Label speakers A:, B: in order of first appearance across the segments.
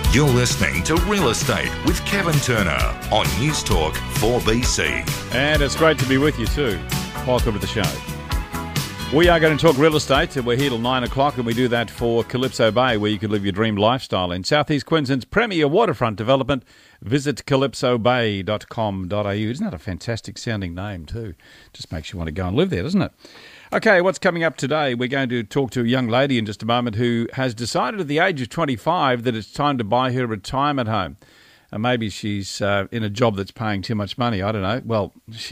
A: You're listening to Real Estate with Kevin Turner on News Talk 4BC.
B: And it's great to be with you too. Welcome to the show. We are going to talk real estate. We're here till 9 o'clock and we do that for Calypso Bay, where you can live your dream lifestyle in Southeast Queensland's premier waterfront development. Visit calypsobay.com.au. Isn't that a fantastic sounding name too? Just makes you want to go and live there, doesn't it? Okay, what's coming up today? We're going to talk to a young lady in just a moment who has decided at the age of 25 that it's time to buy her retirement home. And maybe she's in a job that's paying too much money. I don't know. Well,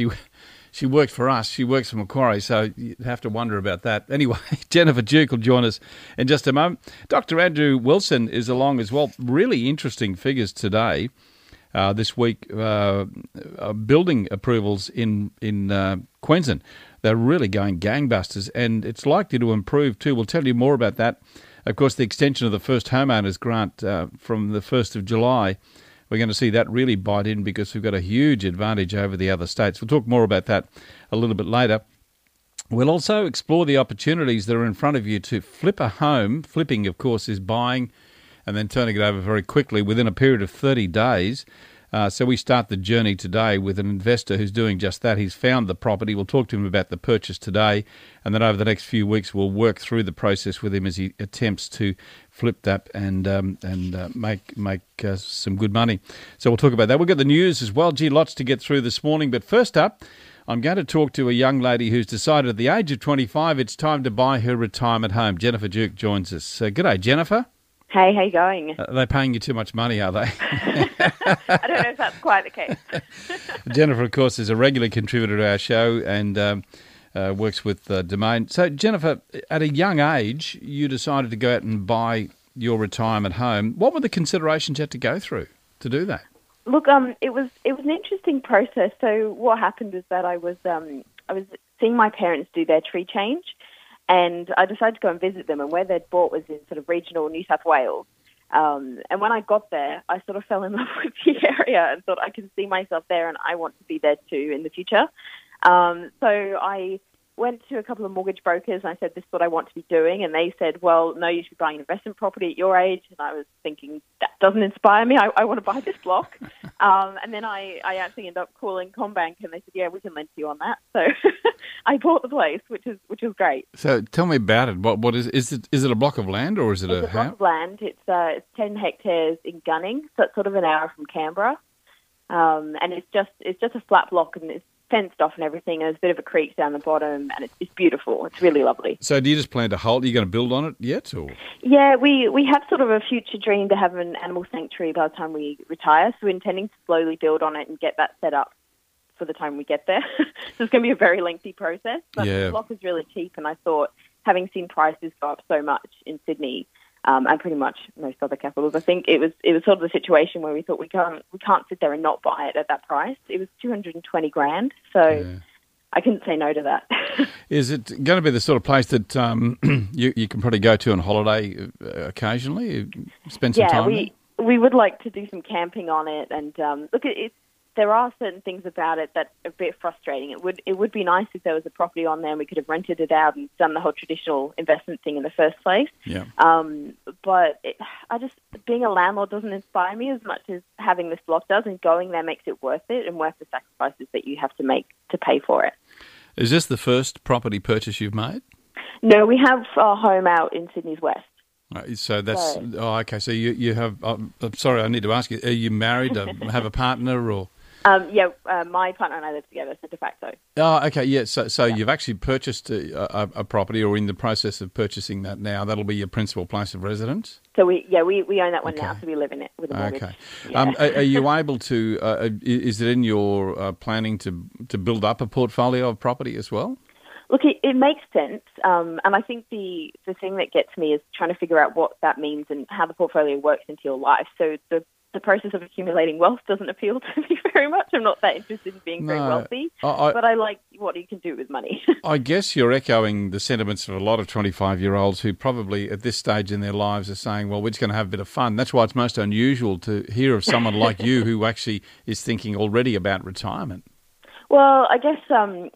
B: she works for us. She works for Macquarie, so you have to wonder about that. Anyway, Jennifer Duke will join us in just a moment. Dr. Andrew Wilson is along as well. Really interesting figures today. This week, building approvals in Queensland, they're really going gangbusters, and it's likely to improve too. We'll tell you more about that. Of course, the extension of the first homeowners grant from the 1st of July, we're going to see that really bite in because we've got a huge advantage over the other states. We'll talk more about that a little bit later. We'll also explore the opportunities that are in front of you to flip a home. Flipping, of course, is buying and then turning it over very quickly within a period of 30 days. So we start the journey today with an investor who's doing just that. He's found the property. We'll talk to him about the purchase today, and then over the next few weeks we'll work through the process with him as he attempts to flip that and make some good money. So we'll talk about that. We've got the news as well. Gee, lots to get through this morning. But first up, I'm going to talk to a young lady who's decided at the age of 25 it's time to buy her retirement home. Jennifer Duke joins us. G'day, Jennifer.
C: Hey, how you going?
B: Are they paying you too much money, are they?
C: I don't know if that's quite the case.
B: Jennifer, of course, is a regular contributor to our show and works with Domain. So, Jennifer, at a young age, you decided to go out and buy your retirement home. What were the considerations you had to go through to do that?
C: Look, it was an interesting process. So, what happened was that I was seeing my parents do their tree change. And I decided to go and visit them, and where they'd bought was in sort of regional New South Wales. And when I got there, I sort of fell in love with the area and thought I can see myself there and I want to be there too in the future. So I went to a couple of mortgage brokers and I said, this is what I want to be doing. And they said, well, no, you should be buying an investment property at your age. And I was thinking, that doesn't inspire me. I want to buy this block. And then I actually ended up calling CommBank and they said, yeah, we can lend you on that. So I bought the place, which is great.
B: So tell me about it. What is it? Is it a block of land or is it
C: a block of land? It's 10 hectares in Gunning, so it's sort of an hour from Canberra. And it's just a flat block and it's fenced off and everything. There's a bit of a creek down the bottom and it's beautiful. It's really lovely.
B: So do you just plan to hold? Are you going to build on it yet? Or?
C: Yeah, we have sort of a future dream to have an animal sanctuary by the time we retire. So we're intending to slowly build on it and get that set up for the time we get there. So it's going to be a very lengthy process. But the block is really cheap and I thought, having seen prices go up so much in Sydney, and pretty much most other capitals, I think it was sort of the situation where we thought we can't sit there and not buy it at that price. It was $220,000, so I couldn't say no to that.
B: Is it going to be the sort of place that you can probably go to on holiday occasionally, spend some time?
C: Yeah, we would like to do some camping on it, and look, there are certain things about it that are a bit frustrating. It would be nice if there was a property on there and we could have rented it out and done the whole traditional investment thing in the first place.
B: Yeah.
C: But being a landlord doesn't inspire me as much as having this block does, and going there makes it worth it and worth the sacrifices that you have to make to pay for it.
B: Is this the first property purchase you've made?
C: No, we have a home out in Sydney's West.
B: So that's okay. So you have. I'm sorry, I need to ask you: are you married? Have a partner or?
C: My partner and I live together, so de facto.
B: Oh, okay, yeah. So you've actually purchased a property, or in the process of purchasing that now. That'll be your principal place of residence.
C: So we own that one now, so we live in it with a mortgage.
B: Okay.
C: Yeah.
B: Are you able to? Is it in your planning to build up a portfolio of property as well?
C: Look, it makes sense, and I think the thing that gets me is trying to figure out what that means and how the portfolio works into your life. So the process of accumulating wealth doesn't appeal to me very much. I'm not that interested in being very wealthy, but I like what you can do with money.
B: I guess you're echoing the sentiments of a lot of 25-year-olds who probably at this stage in their lives are saying, well, we're just going to have a bit of fun. That's why it's most unusual to hear of someone like you who actually is thinking already about retirement.
C: Well, I guess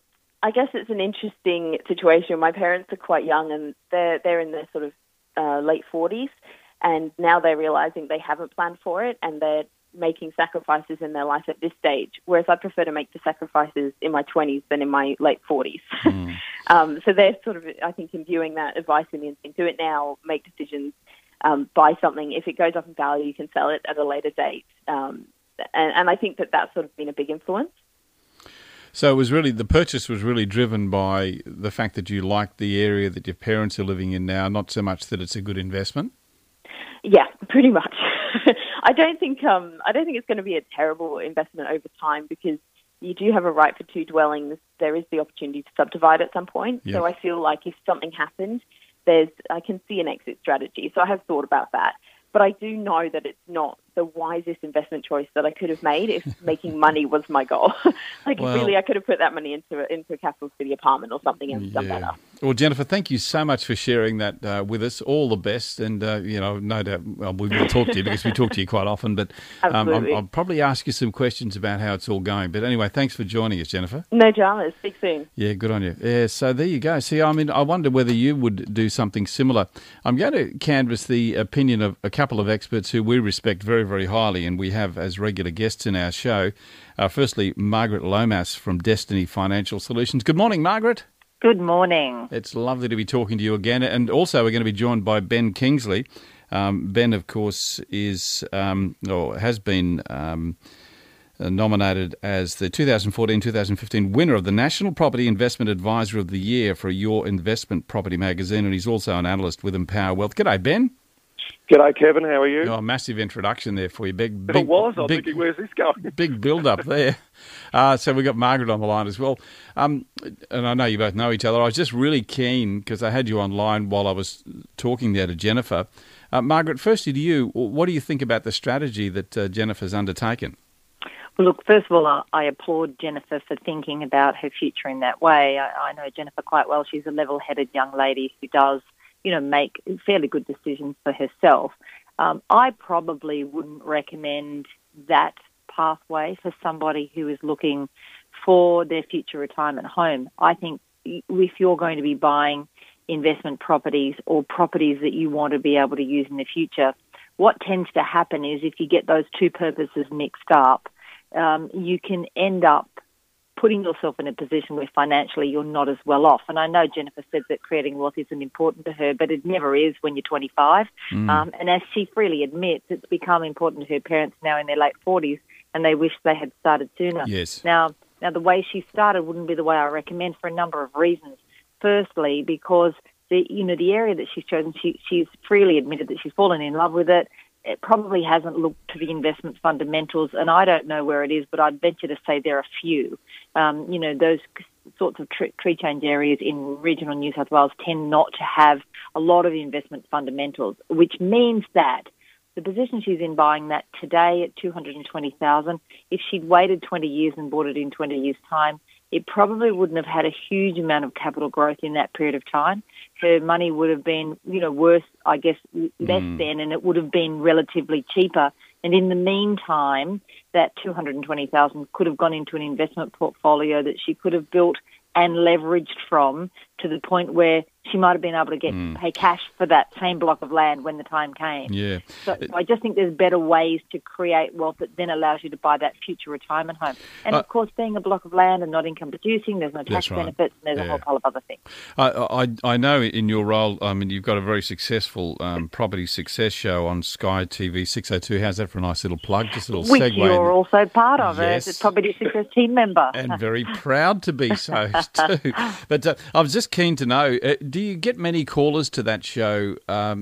C: it's an interesting situation. My parents are quite young and they're in their sort of late 40s. And now they're realising they haven't planned for it and they're making sacrifices in their life at this stage, whereas I prefer to make the sacrifices in my 20s than in my late 40s. So they're sort of, I think, imbuing that advice in the instinct. Do it now, make decisions, buy something. If it goes up in value, you can sell it at a later date. And I think that that's sort of been a big influence.
B: So it was really, the purchase was really driven by the fact that you liked the area that your parents are living in now, not so much that it's a good investment?
C: Yeah, pretty much. I don't think it's going to be a terrible investment over time because you do have a right for 2 dwellings. There is the opportunity to subdivide at some point.
B: Yep.
C: So I feel like if something happened, I can see an exit strategy. So I have thought about that. But I do know that it's not the wisest investment choice that I could have made if making money was my goal. Really, I could have put that money into a capital city apartment or something and done better.
B: Well, Jennifer, thank you so much for sharing that with us. All the best. And, no doubt, we will talk to you because we talk to you quite often. But I'll probably ask you some questions about how it's all going. But anyway, thanks for joining us, Jennifer.
C: No dramas. Speak soon.
B: Yeah, good on you. Yeah, so there you go. See, I wonder whether you would do something similar. I'm going to canvass the opinion of a couple of experts who we respect very, very highly, and we have as regular guests in our show. Firstly, Margaret Lomas from Destiny Financial Solutions. Good morning, Margaret.
D: Good morning.
B: It's lovely to be talking to you again. And also we're going to be joined by Ben Kingsley. Ben, of course, is or has been nominated as the 2014-2015 winner of the National Property Investment Advisor of the Year for Your Investment Property magazine, and he's also an analyst with Empower Wealth. G'day, Ben.
E: G'day, Kevin. How are you?
B: Oh, massive introduction there for you.
E: I'm thinking, where's this going?
B: Big build-up there. So we've got Margaret on the line as well. And I know you both know each other. I was just really keen, because I had you online while I was talking there to Jennifer. Margaret, firstly to you, what do you think about the strategy that Jennifer's undertaken?
D: Well, look, first of all, I applaud Jennifer for thinking about her future in that way. I know Jennifer quite well. She's a level-headed young lady who does make fairly good decisions for herself. I probably wouldn't recommend that pathway for somebody who is looking for their future retirement home. I think if you're going to be buying investment properties or properties that you want to be able to use in the future, what tends to happen is if you get those two purposes mixed up, you can end up putting yourself in a position where financially you're not as well off. And I know Jennifer said that creating wealth isn't important to her, but it never is when you're 25. And as she freely admits, it's become important to her parents now in their late 40s, and they wish they had started sooner.
B: Yes.
D: Now the way she started wouldn't be the way I recommend for a number of reasons. Firstly, because the area that she's chosen, she's freely admitted that she's fallen in love with it. It probably hasn't looked to the investment fundamentals, and I don't know where it is, but I'd venture to say there are a few. Those sorts of tree change areas in regional New South Wales tend not to have a lot of investment fundamentals, which means that the position she's in buying that today at $220,000, if she'd waited 20 years and bought it in 20 years' time, it probably wouldn't have had a huge amount of capital growth in that period of time. Her money would have been, worth, I guess, less than, and it would have been relatively cheaper. And in the meantime, that $220,000 could have gone into an investment portfolio that she could have built and leveraged from to the point where she might have been able to pay cash for that same block of land when the time came.
B: Yeah.
D: So I just think there's better ways to create wealth that then allows you to buy that future retirement home. And of course, being a block of land and not income producing, there's no tax benefits, and there's a whole pile of other things.
B: I know in your role, you've got a very successful property success show on Sky TV 602. How's that for a nice little plug? Just a little
D: Which
B: segue.
D: You're also part of
B: yes.
D: as a property success team member.
B: And very proud to be so too. But I was just keen to know, do you get many callers to that show,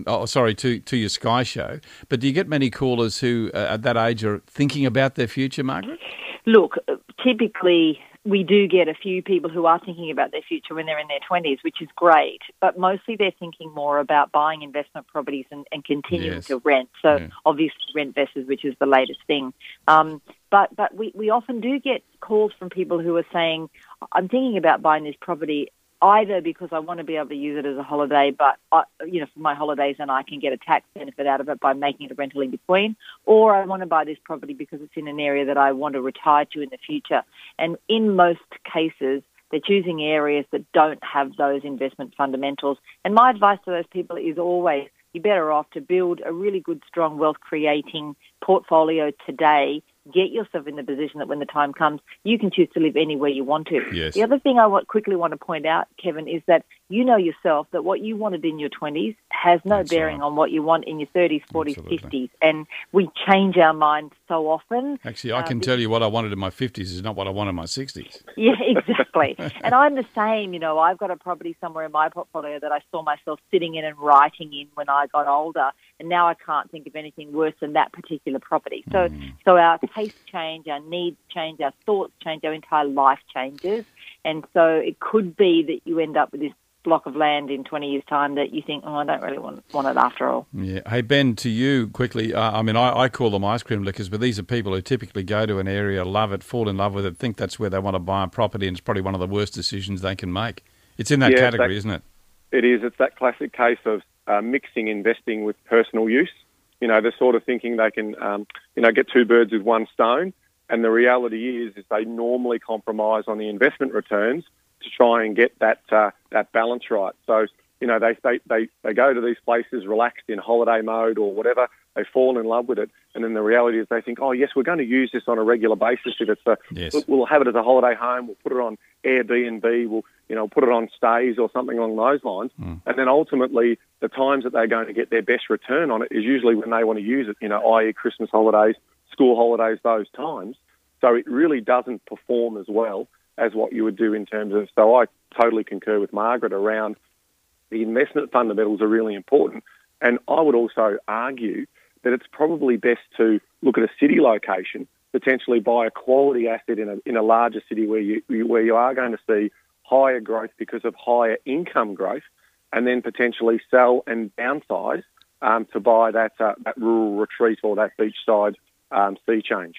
B: to your Sky show, but do you get many callers who at that age are thinking about their future, Margaret?
D: Look, typically we do get a few people who are thinking about their future when they're in their 20s, which is great, but mostly they're thinking more about buying investment properties and continuing to rent. So obviously rent versus, which is the latest thing. But we often do get calls from people who are saying, I'm thinking about buying this property either because I want to be able to use it as a holiday, but for my holidays, and I can get a tax benefit out of it by making it a rental in between, or I want to buy this property because it's in an area that I want to retire to in the future. And in most cases, they're choosing areas that don't have those investment fundamentals. And my advice to those people is always, you're better off to build a really good, strong, wealth-creating portfolio today. Get yourself in the position that when the time comes, you can choose to live anywhere you want to.
B: Yes.
D: The other thing I quickly want to point out, Kevin, is that you know yourself that what you wanted in your 20s has no bearing on what you want in your 30s, 40s,
B: Absolutely.
D: 50s. And we change our minds so often.
B: Actually, I can tell you what I wanted in my 50s is not what I want in my 60s.
D: Yeah, exactly. And I'm the same. I've got a property somewhere in my portfolio that I saw myself sitting in and writing in when I got older. And now I can't think of anything worse than that particular property. So our tastes change, our needs change, our thoughts change, our entire life changes. And so it could be that you end up with this block of land in 20 years' time that you think, I don't really want it after all.
B: Yeah. Hey, Ben, to you quickly. I call them ice cream lickers, but these are people who typically go to an area, love it, fall in love with it, think that's where they want to buy a property, and it's probably one of the worst decisions they can make. It's in that category, isn't it?
E: It is. It's that classic case of mixing investing with personal use. They're sort of thinking they can, get two birds with one stone. And the reality is they normally compromise on the investment returns to try and get that balance right. So, they go to these places relaxed in holiday mode or whatever. They fall in love with it. And then the reality is they think, oh, yes, we're going to use this on a regular basis. If it's we'll have it as a holiday home. We'll put it on Airbnb. We'll put it on stays or something along those lines. And then ultimately the times that they're going to get their best return on it is usually when they want to use it, i.e. Christmas holidays, school holidays, those times. So it really doesn't perform as well as what you would do in terms of... So I totally concur with Margaret around the investment fundamentals are really important. And I would also argue that it's probably best to look at a city location, potentially buy a quality asset in a larger city where you are going to see higher growth because of higher income growth, and then potentially sell and downsize to buy that rural retreat or that beachside sea change.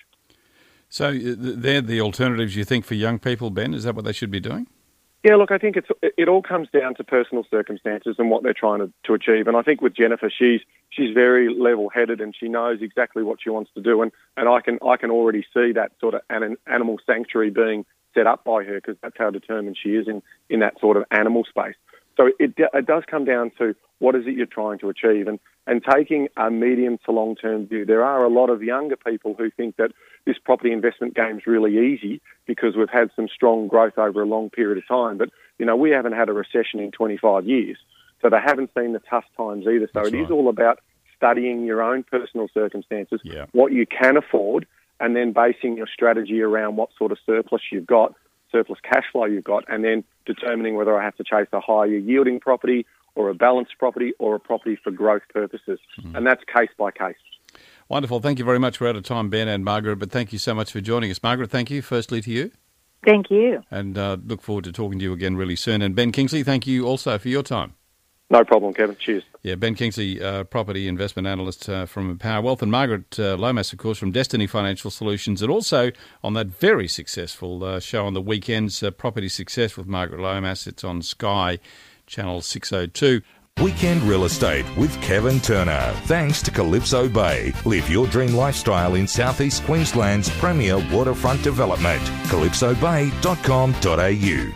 B: So they're the alternatives you think for young people, Ben? Is that what they should be doing?
E: Yeah, look, I think it all comes down to personal circumstances and what they're trying to achieve. And I think with Jennifer, she's very level-headed and she knows exactly what she wants to do. And I can already see that sort of an animal sanctuary being set up by her because that's how determined she is in that sort of animal space. So it does come down to what is it you're trying to achieve. And taking a medium to long-term view, there are a lot of younger people who think that this property investment game's really easy because we've had some strong growth over a long period of time. But, we haven't had a recession in 25 years. So they haven't seen the tough times either. So is all about studying your own personal circumstances, what you can afford, and then basing your strategy around what sort of surplus you've got, surplus cash flow you've got, and then determining whether I have to chase a higher yielding property or a balanced property or a property for growth purposes. And that's case by case.
B: Wonderful. Thank you very much. We're out of time, Ben and Margaret, but thank you so much for joining us. Margaret, thank you firstly to you.
D: Thank you.
B: And look forward to talking to you again really soon. And Ben Kingsley, thank you also for your time.
E: No problem, Kevin. Cheers.
B: Yeah, Ben Kingsley, property investment analyst from Empower Wealth, and Margaret Lomas, of course, from Destiny Financial Solutions, and also on that very successful show on the weekends, Property Success with Margaret Lomas. It's on Sky, Channel 602.
A: Weekend Real Estate with Kevin Turner. Thanks to Calypso Bay. Live your dream lifestyle in Southeast Queensland's premier waterfront development. calypsobay.com.au.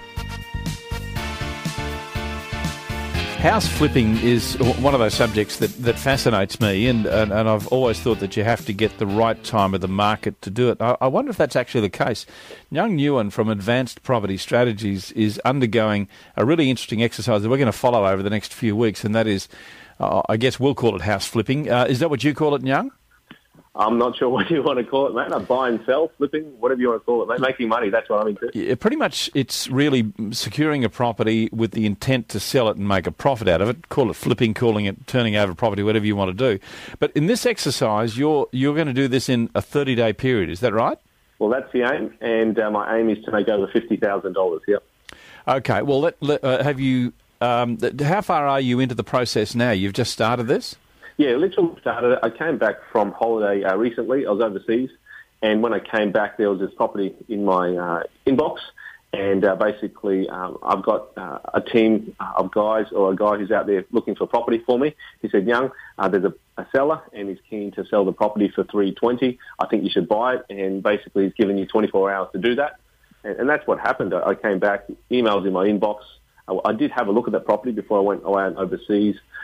B: House flipping is one of those subjects that fascinates me, and I've always thought that you have to get the right time of the market to do it. I wonder if that's actually the case. Young Nguyen from Advanced Property Strategies is undergoing a really interesting exercise that we're going to follow over the next few weeks, and that is, I guess we'll call it house flipping. Is that what you call it, Nguyen?
F: I'm not sure what you want to call it, mate. Buy and sell, flipping, whatever you want to call it, mate. Making money, that's what I'm into.
B: Yeah, pretty much it's really securing a property with the intent to sell it and make a profit out of it. Call it flipping, calling it turning over property, whatever you want to do. But in this exercise, you're going to do this in a 30-day period. Is that right?
F: Well, that's the aim, and my aim is to make over $50,000, yep.
B: Okay, well, have you... how far are you into the process now? You've just started this?
F: Yeah, literally started. I came back from holiday recently. I was overseas, and when I came back, there was this property in my inbox, and basically I've got a team of guys, or a guy who's out there looking for property for me. He said, Young, there's a seller, and he's keen to sell the property for $320. I think you should buy it, and basically he's given you 24 hours to do that, and that's what happened. I came back, emails in my inbox. I did have a look at that property before I went away overseas.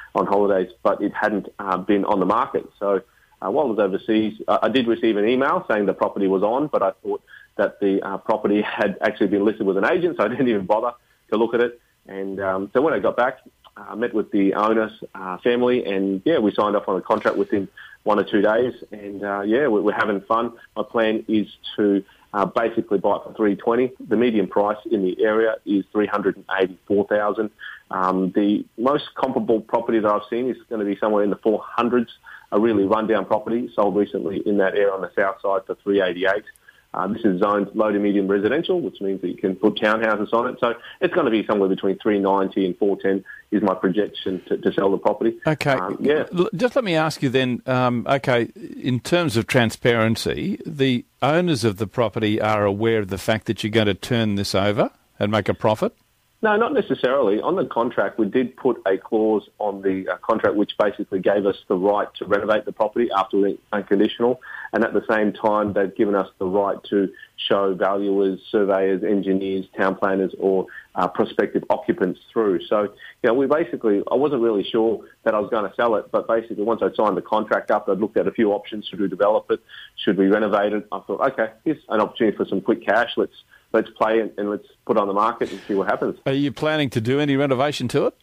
F: on holidays, but it hadn't been on the market. So while I was overseas, I did receive an email saying the property was on, but I thought that the property had actually been listed with an agent, so I didn't even bother to look at it. And so when I got back, I met with the owner's family, and we signed off on a contract within 1 or 2 days. And we're having fun. My plan is to basically buy it for $320,000. The median price in the area is $384,000. The most comparable property that I've seen is going to be somewhere in the 400s. A really rundown property sold recently in that area on the south side for $388,000. This is zoned low to medium residential, which means that you can put townhouses on it. So it's going to be somewhere between $390,000 and $410,000 is my projection to sell the property.
B: Okay. Just let me ask you then, in terms of transparency, the owners of the property are aware of the fact that you're going to turn this over and make a profit?
F: No, not necessarily. On the contract, we did put a clause on the contract which basically gave us the right to renovate the property after the unconditional, and at the same time, they've given us the right to show valuers, surveyors, engineers, town planners, or prospective occupants through. So, I wasn't really sure that I was going to sell it, but basically once I signed the contract up, I'd looked at a few options. Should we develop it? Should we renovate it? I thought, okay, here's an opportunity for some quick cash. Let's play it and let's put it on the market and see what happens.
B: Are you planning to do any renovation to it?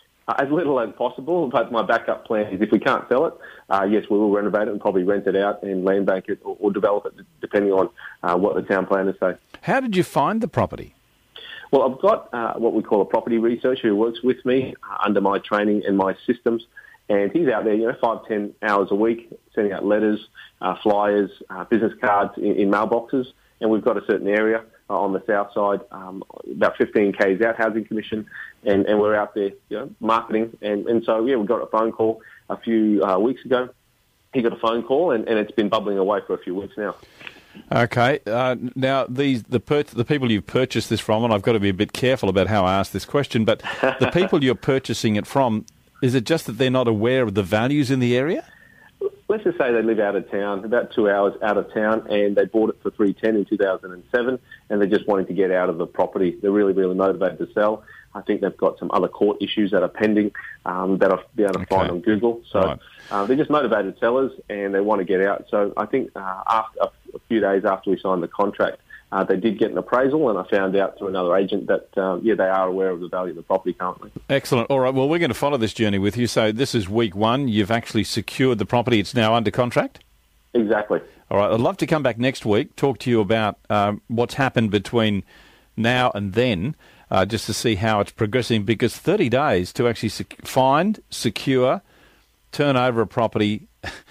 F: As little as possible, but my backup plan is if we can't sell it, yes, we will renovate it and probably rent it out and land bank it or develop it, depending on what the town planners say. How
B: did you find the property?
F: Well, I've got what we call a property researcher who works with me under my training and my systems, and he's out there, 5-10 hours a week, sending out letters, flyers, business cards in mailboxes, and we've got a certain area on the south side, about 15 k's out, Housing Commission, and we're out there, marketing. And so, we got a phone call a few weeks ago. He got a phone call, and it's been bubbling away for a few weeks now.
B: Okay. Now, the people you've purchased this from, and I've got to be a bit careful about how I ask this question, but the people you're purchasing it from, is it just that they're not aware of the values in the area?
F: Let's just say they live out of town, about 2 hours out of town, and they bought it for $310,000 in 2007, and they're just wanting to get out of the property. They're really, really motivated to sell. I think they've got some other court issues that are pending that I've been able to find on Google. So they're just motivated sellers, and they want to get out. So I think after a few days after we signed the contract, they did get an appraisal, and I found out through another agent that, they are aware of the value of the property currently.
B: Excellent. All right, well, we're going to follow this journey with you. So this is week one. You've actually secured the property. It's now under contract?
F: Exactly.
B: All right, I'd love to come back next week, talk to you about what's happened between now and then, just to see how it's progressing, because 30 days to actually find, secure, turn over a property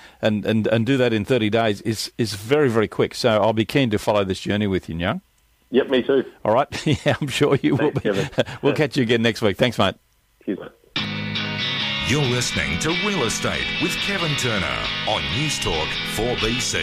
B: and do that in 30 days is very, very quick. So I'll be keen to follow this journey with you, Young.
F: Yep, me too.
B: All right. Yeah, I'm sure you will be. We'll catch you again next week. Thanks, mate.
F: Cheers, mate.
A: You're listening to Real Estate with Kevin Turner on News Talk 4BC.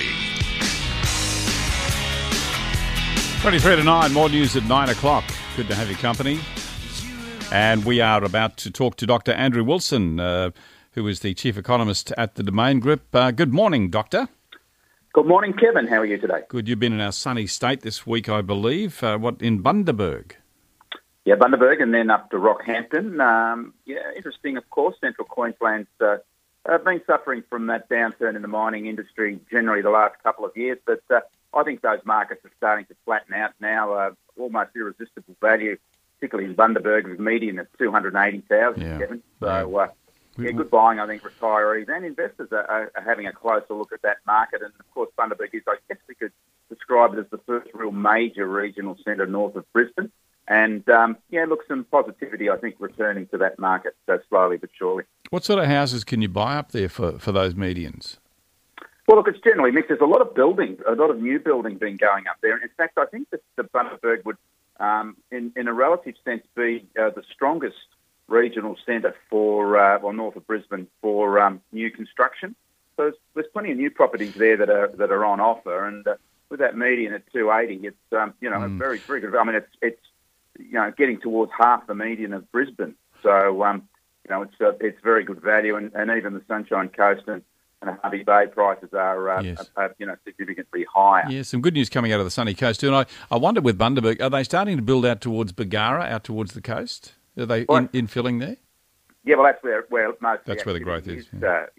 B: 23 to 9, more news at 9 o'clock. Good to have your company. And we are about to talk to Dr. Andrew Wilson, who is the Chief Economist at the Domain Group. Good morning, Doctor.
G: Good morning, Kevin. How are you today?
B: Good. You've been in our sunny state this week, I believe. In Bundaberg?
G: Yeah, Bundaberg and then up to Rockhampton. Interesting, of course. Central Queensland's been suffering from that downturn in the mining industry generally the last couple of years, but I think those markets are starting to flatten out now. Almost irresistible value, particularly in Bundaberg, with median at $280,000, Kevin. So, good buying. I think retirees and investors are having a closer look at that market. And, of course, Bundaberg is, I guess we could describe it as the first real major regional centre north of Brisbane. And, some positivity, I think, returning to that market slowly but surely.
B: What sort of houses can you buy up there for those medians?
G: Well, look, it's generally mixed. There's a lot of building, a lot of new building being going up there. In fact, I think that the Bundaberg would, in a relative sense, be the strongest regional centre for, north of Brisbane for new construction. So there's plenty of new properties there that are on offer, and with that median at 280, it's a very, very good. I mean, it's getting towards half the median of Brisbane. So it's very good value, and even the Sunshine Coast and Harvey Bay prices are significantly higher.
B: Yeah, some good news coming out of the sunny coast too. And I wonder with Bundaberg, are they starting to build out towards Bargara, out towards the coast? Are they infilling there?
G: Yeah, well, that's where most
B: That's where the growth is.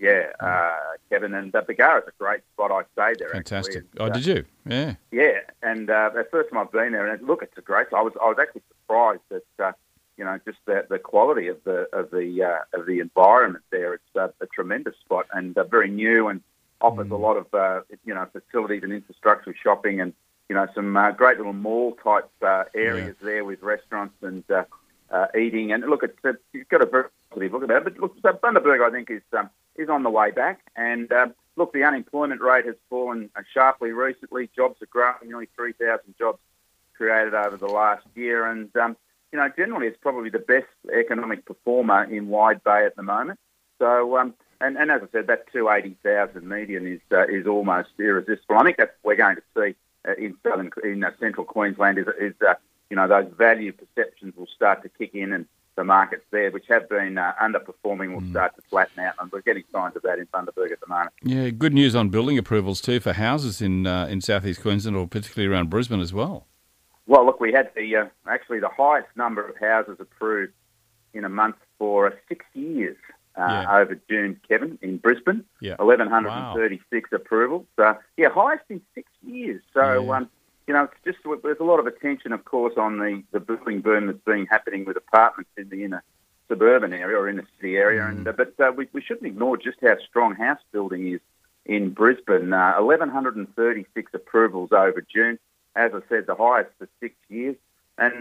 G: Kevin, and Bargara's a great spot. I stayed there.
B: Fantastic.
G: Actually.
B: Did you? Yeah.
G: Yeah, and the first time I've been there, and look, it's a great. I was actually surprised at just the quality of the environment there. It's a tremendous spot and very new and offers a lot of facilities and infrastructure, shopping, and some great little mall type areas there with restaurants and eating. And look, you've got a very positive look at that. But look, so Bundaberg, I think, is on the way back. And look, the unemployment rate has fallen sharply recently. Jobs are growing, nearly 3,000 jobs created over the last year. And generally, it's probably the best economic performer in Wide Bay at the moment. So, and as I said, that 280,000 median is almost irresistible. I think that's what we're going to see in central Queensland is those value perceptions will start to kick in, and the markets there, which have been underperforming, will start to flatten out, and we're getting signs of that in Bundaberg at the moment.
B: Yeah, good news on building approvals too for houses in southeast Queensland, or particularly around Brisbane as well.
G: Well, look, we had the highest number of houses approved in a month for 6 years over June, Kevin, in Brisbane. Yeah. 1,136 approvals. Highest in 6 years. So, it's just there's a lot of attention, of course, on the building boom that's been happening with apartments in the inner suburban area or inner city area. But we shouldn't ignore just how strong house building is in Brisbane. 1,136 approvals over June. As I said, the highest for 6 years. And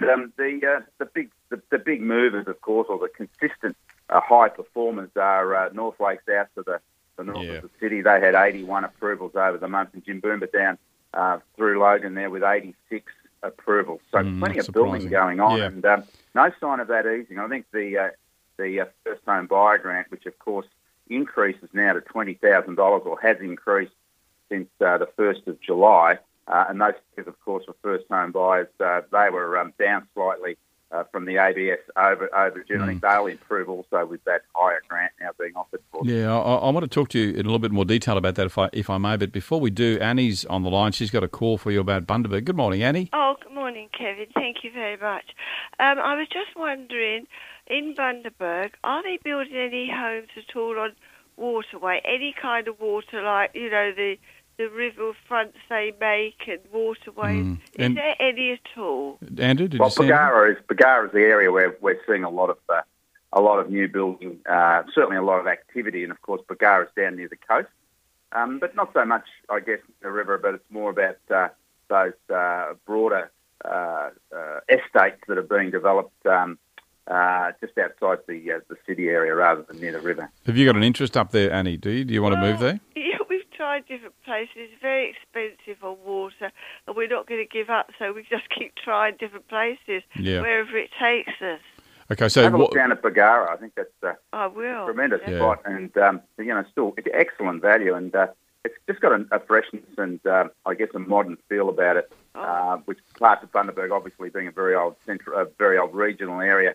G: the big movers, of course, or the consistent high performers are North Lakes out to the north of the city. They had 81 approvals over the month, and Jimboomba down through Logan there with 86 approvals. So plenty of building going on, and no sign of that easing. I think the first home buyer grant, which of course increases now to $20,000 or has increased since the 1st of July, and those figures, of course, for first home buyers, they were down slightly from the ABS over June. I think they'll improve also with that higher grant now being offered for them.
B: Yeah, I want to talk to you in a little bit more detail about that if I may, but before we do, Annie's on the line. She's got a call for you about Bundaberg. Good morning, Annie.
H: Oh, good morning, Kevin. Thank you very much. I was just wondering, in Bundaberg, are they building any homes at all on waterway, any kind of water, like, the riverfronts they make and waterways? Is there any at all?
B: Andrew, did you see?
G: Bargara is the area where we're seeing a lot of new building, certainly a lot of activity, and of course Bargara is down near the coast, but not so much, I guess, the river. But it's more about those broader estates that are being developed just outside the city area rather than near the river.
B: Have you got an interest up there, Annie? Do you want to move there?
H: Yeah, we've tried different places. It's very expensive on water, and we're not going to give up, so we just keep trying different places, wherever it takes us.
B: Okay, so
G: have a look down at Bargara. I think that's
H: I will.
G: A tremendous spot, and still excellent value, and it's just got a freshness and I guess a modern feel about it, which parts of Bundaberg obviously being a very old regional area.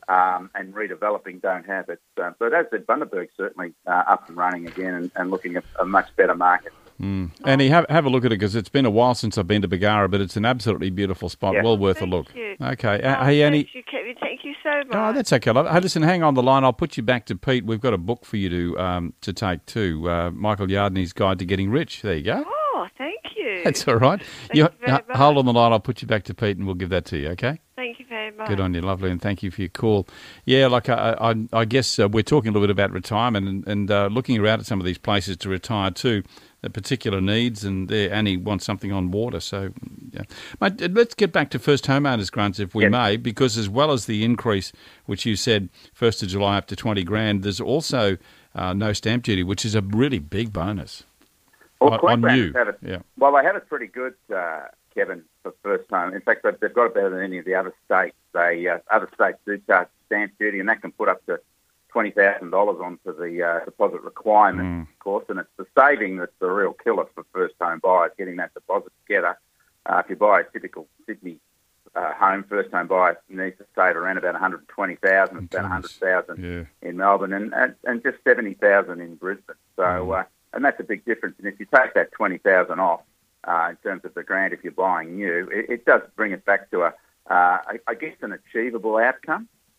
G: And redeveloping don't have it. But as I said, Bundaberg's certainly up and running again and looking at a much better market.
B: Annie, have a look at it, because it's been a while since I've been to Bargara, but it's an absolutely beautiful spot, well worth a look.
H: You.
B: Okay. Hey, Annie.
H: Thank you, Kevin. Thank you so much.
B: Oh, that's okay. Hey, listen, hang on the line. I'll put you back to Pete. We've got a book for you to take too. Michael Yardney's Guide to Getting Rich. There you go.
H: Oh, thank you.
B: That's all right.
H: Thank you very much.
B: Hold on the line. I'll put you back to Pete and we'll give that to you, okay?
H: Thank you very much.
B: Good on you, lovely, and thank you for your call. Yeah, like I guess we're talking a little bit about retirement and looking around at some of these places to retire to, the particular needs, and Annie wants something on water. So, yeah. Mate, let's get back to first homeowners grants if we may, because as well as the increase, which you said 1st of July up to 20 grand, there's also no stamp duty, which is a really big bonus.
G: Well,
B: Queensland
G: have it. Well, they have it pretty good, Kevin, for first time. In fact, they've got it better than any of the other states. Other states do charge stamp duty, and that can put up to $20,000 onto the deposit requirement, of course, and it's the saving that's the real killer for first-home buyers, getting that deposit together. If you buy a typical Sydney home, first-home buyer needs to save around about $120,000, about $100,000 in Melbourne, and just $70,000 in Brisbane. So, and that's a big difference. And if you take that $20,000 off in terms of the grant, if you're buying new, it does bring it back to I guess, an achievable outcome.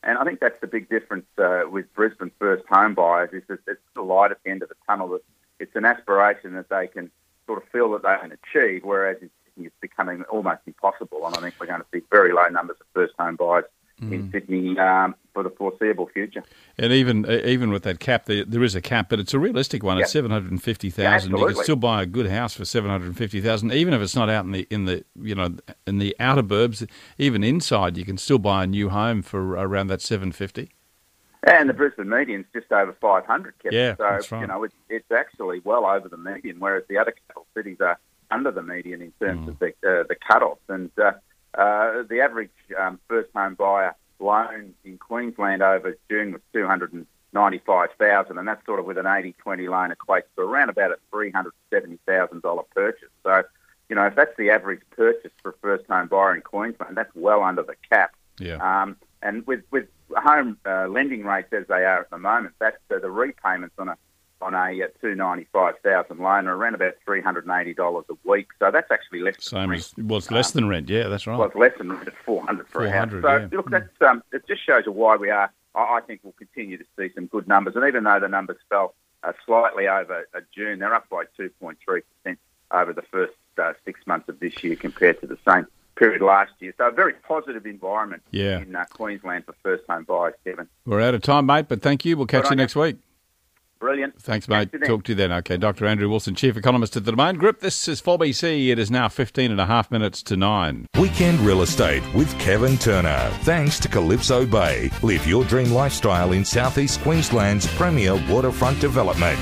G: And I think that's the big difference with Brisbane first home buyers is that it's the light at the end of the tunnel. That it's an aspiration that they can sort of feel that they can achieve, whereas it's becoming almost impossible. And I think we're going to see very low numbers of first home buyers in Sydney for the foreseeable future.
B: And even with that cap, there is a cap, but it's a realistic one. It's 750,000. You can still buy a good house for 750,000, even if it's not out in the outer burbs. Even inside, you can still buy a new home for around that 750.
G: And the Brisbane median's just over 500, Kevin.
B: Yeah,
G: so
B: that's right.
G: It's actually well over the median, whereas the other capital cities are under the median in terms of the cut-off. And the average first home buyer loan in Queensland over June was $295,000, and that's sort of with an 80-20 loan equates to around about a $370,000 purchase. So, if that's the average purchase for a first home buyer in Queensland, that's well under the cap.
B: Yeah.
G: And with home lending rates as they are at the moment, that's the repayments on a $295,000 loan are around about $380 a week. So that's actually less than rent.
B: It's less than rent. Yeah, that's right.
G: Well, it's less than rent at $400 for a house. So look, that's it just shows you why we are. I think we'll continue to see some good numbers. And even though the numbers fell slightly over June, they're up by 2.3% over the first 6 months of this year compared to the same period last year. So a very positive environment in Queensland for first home buyers, Kevin.
B: We're out of time, mate, but thank you. We'll catch you next week.
G: Brilliant.
B: Thanks, mate. Talk to you then. Okay, Dr. Andrew Wilson, Chief Economist at the Domain Group. This is 4BC. It is now 15 and a half minutes to 9.
A: Weekend Real Estate with Kevin Turner. Thanks to Calypso Bay. Live your dream lifestyle in Southeast Queensland's premier waterfront development.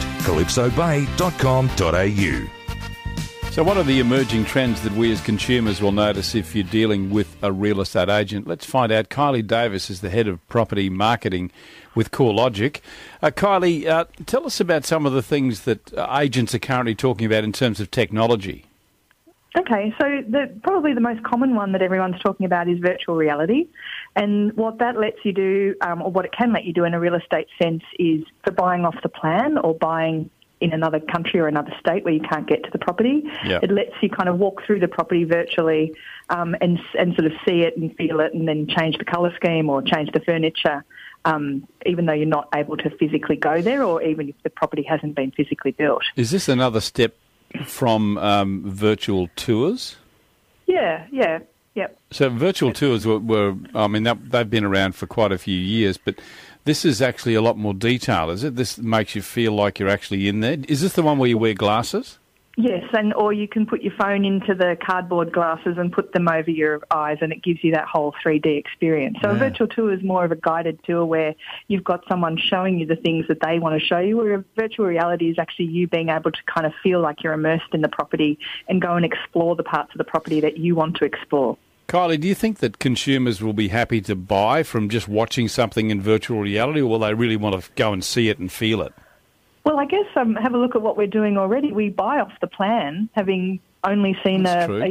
A: calypsobay.com.au.
B: So what are the emerging trends that we as consumers will notice if you're dealing with a real estate agent? Let's find out. Kylie Davis is the head of property marketing with CoreLogic. Kylie, tell us about some of the things that agents are currently talking about in terms of technology.
I: Okay, so probably the most common one that everyone's talking about is virtual reality. And what that lets you do, or what it can let you do in a real estate sense, is for buying off the plan or buying in another country or another state where you can't get to the property. Yep. It lets you kind of walk through the property virtually and sort of see it and feel it and then change the colour scheme or change the furniture, even though you're not able to physically go there or even if the property hasn't been physically built.
B: Is this another step from virtual tours?
I: Yeah. Yep.
B: So virtual tours were they've been around for quite a few years, but this is actually a lot more detail, is it? This makes you feel like you're actually in there. Is this the one where you wear glasses?
I: Yes, or you can put your phone into the cardboard glasses and put them over your eyes and it gives you that whole 3D experience. So a virtual tour is more of a guided tour where you've got someone showing you the things that they want to show you, where a virtual reality is actually you being able to kind of feel like you're immersed in the property and go and explore the parts of the property that you want to explore.
B: Kylie, do you think that consumers will be happy to buy from just watching something in virtual reality, or will they really want to go and see it and feel it?
I: Well, I guess have a look at what we're doing already. We buy off the plan, having only seen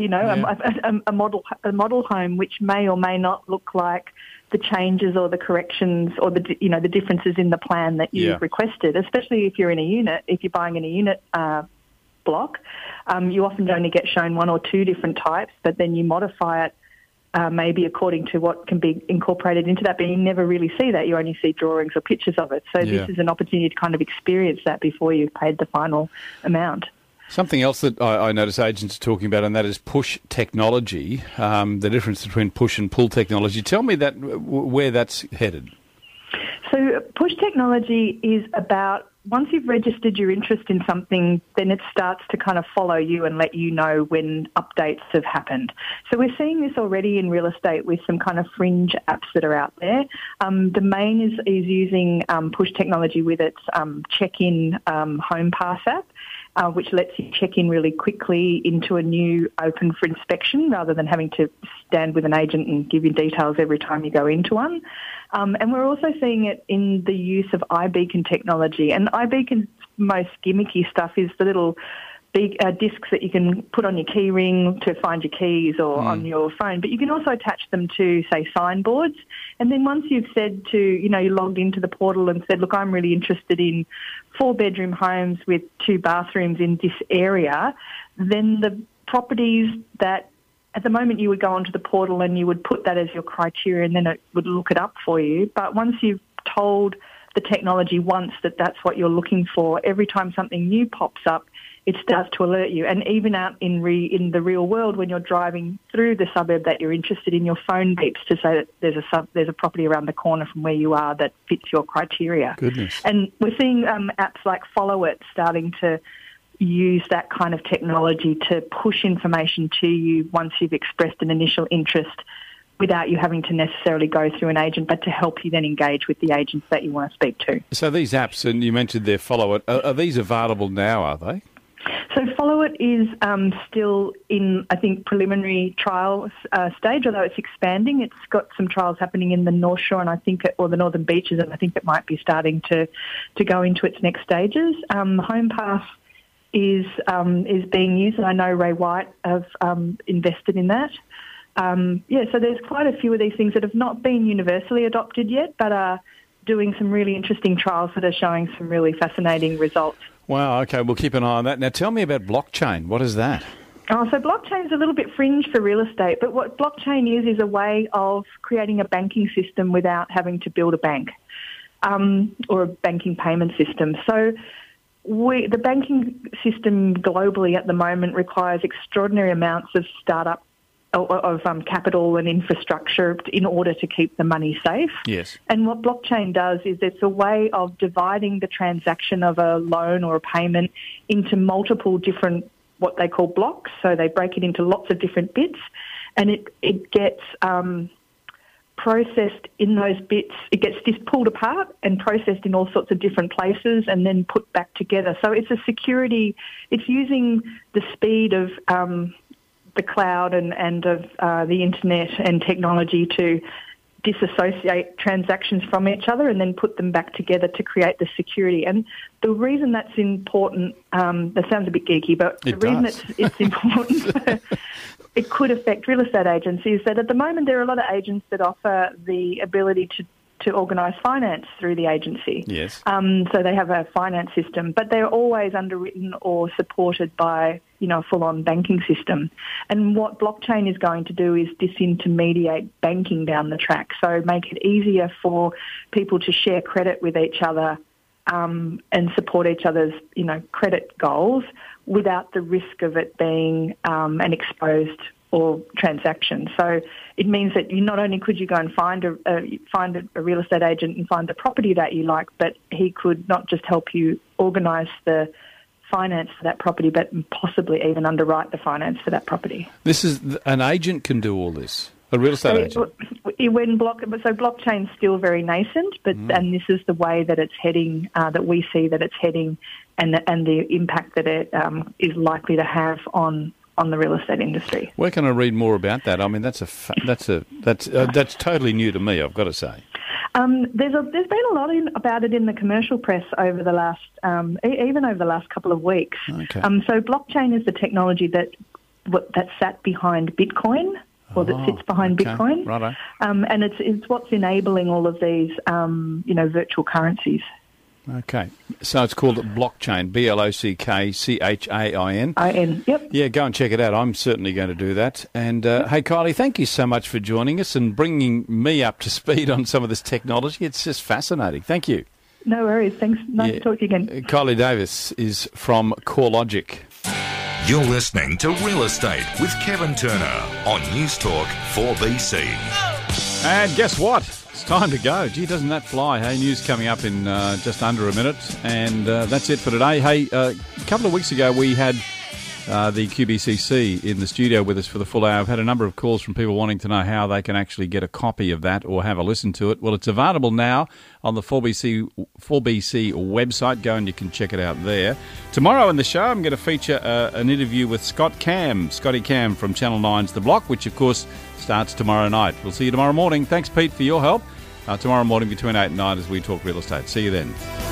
I: a model home, which may or may not look like the changes or the corrections or the differences in the plan that you've requested. Especially if you're in a unit, if you're buying in a unit block, you often only get shown one or two different types, but then you modify it. Maybe according to what can be incorporated into that, but you never really see that. You only see drawings or pictures of it. So this is an opportunity to kind of experience that before you've paid the final amount.
B: Something else that I notice agents are talking about, and that is push technology, the difference between push and pull technology. Tell me where that's headed.
I: So push technology is about once you've registered your interest in something, then it starts to kind of follow you and let you know when updates have happened. So we're seeing this already in real estate with some kind of fringe apps that are out there. Domain is using push technology with its check-in home pass app, which lets you check in really quickly into a new open for inspection rather than having to stand with an agent and give you details every time you go into one. And we're also seeing it in the use of iBeacon technology. And iBeacon's most gimmicky stuff is the little discs that you can put on your key ring to find your keys or on your phone. But you can also attach them to, say, signboards. And then once you've said you logged into the portal and said, look, I'm really interested in 4-bedroom homes with 2 bathrooms in this area, then the properties that at the moment you would go onto the portal and you would put that as your criteria and then it would look it up for you. But once you've told the technology once that that's what you're looking for, every time something new pops up, it starts to alert you. And even out in the real world, when you're driving through the suburb that you're interested in, your phone beeps to say that there's a property around the corner from where you are that fits your criteria.
B: Goodness.
I: And we're seeing apps like Follow It starting to use that kind of technology to push information to you once you've expressed an initial interest, without you having to necessarily go through an agent, but to help you then engage with the agents that you want to speak to.
B: So these apps, and you mentioned their Follow It, are these available now, are they?
I: So Follow It is still in, I think, preliminary trial stage, although it's expanding. It's got some trials happening in the North Shore and or the Northern Beaches, and I think it might be starting to go into its next stages. HomePass is being used, and I know Ray White have invested in that. So there's quite a few of these things that have not been universally adopted yet, but are doing some really interesting trials that are showing some really fascinating results.
B: Wow, okay, we'll keep an eye on that. Now tell me about blockchain. What is that?
I: So blockchain is a little bit fringe for real estate, but what blockchain is a way of creating a banking system without having to build a bank or a banking payment system. So the banking system globally at the moment requires extraordinary amounts of capital and infrastructure in order to keep the money safe.
B: Yes.
I: And what blockchain does is it's a way of dividing the transaction of a loan or a payment into multiple different, what they call blocks. So they break it into lots of different bits, and it gets processed in those bits. It gets pulled apart and processed in all sorts of different places and then put back together. So it's a security. It's using the speed of the cloud and of the internet and technology to disassociate transactions from each other and then put them back together to create the security. And the reason that's important, that sounds a bit geeky, but the reason it's important, it could affect real estate agents, is that at the moment there are a lot of agents that offer the ability to organise finance through the agency.
B: Yes.
I: So they have a finance system, but they're always underwritten or supported by, a full-on banking system. And what blockchain is going to do is disintermediate banking down the track, so make it easier for people to share credit with each other and support each other's, credit goals without the risk of it being an exposed or transaction. So it means that not only could you go and find a real estate agent and find the property that you like, but he could not just help you organise the finance for that property, but possibly even underwrite the finance for that property.
B: This is an agent can do all this. A real estate agent.
I: So blockchain's still very nascent, but and this is the way that it's heading. That we see that it's heading, and the impact that it is likely to have on the real estate industry.
B: Where can I read more about that? I mean, that's totally new to me, I've got to say.
I: There's been a lot about it in the commercial press over the last, even over the last couple of weeks.
B: Okay.
I: So blockchain is the technology that sat behind Bitcoin, or that sits behind Bitcoin.
B: Righto.
I: And it's what's enabling all of these, virtual currencies.
B: Okay. So it's called blockchain, BLOCKCHAIN.
I: IN, yep.
B: Yeah, go and check it out. I'm certainly going to do that. And, hey, Kylie, thank you so much for joining us and bringing me up to speed on some of this technology. It's just fascinating. Thank you.
I: No worries. Thanks. Nice to talk to you again.
B: Kylie Davis is from CoreLogic.
A: You're listening to Real Estate with Kevin Turner on News Talk 4BC.
B: And guess what? It's time to go. Gee, doesn't that fly? Hey, news coming up in just under a minute. And that's it for today. Hey, a couple of weeks ago we had the QBCC in the studio with us for the full hour. I've had a number of calls from people wanting to know how they can actually get a copy of that or have a listen to it. Well, it's available now on the 4BC website. Go and you can check it out there. Tomorrow in the show, I'm going to feature an interview with Scotty Cam from Channel 9's The Block, which, of course, starts tomorrow night. We'll see you tomorrow morning. Thanks, Pete, for your help. Tomorrow morning between 8 and 9 as we talk real estate. See you then.